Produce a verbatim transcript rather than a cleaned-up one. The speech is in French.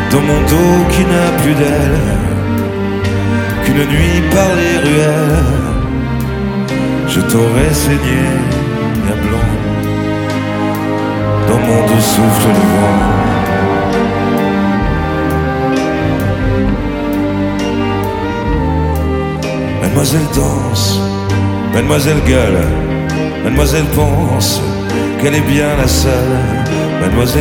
dans mon dos qui n'a plus d'aile, qu'une nuit par les ruelles, je t'aurais saigné à blanc, dans mon dos souffle le vent. Mademoiselle danse, mademoiselle gueule, mademoiselle pense qu'elle est bien la seule, mademoiselle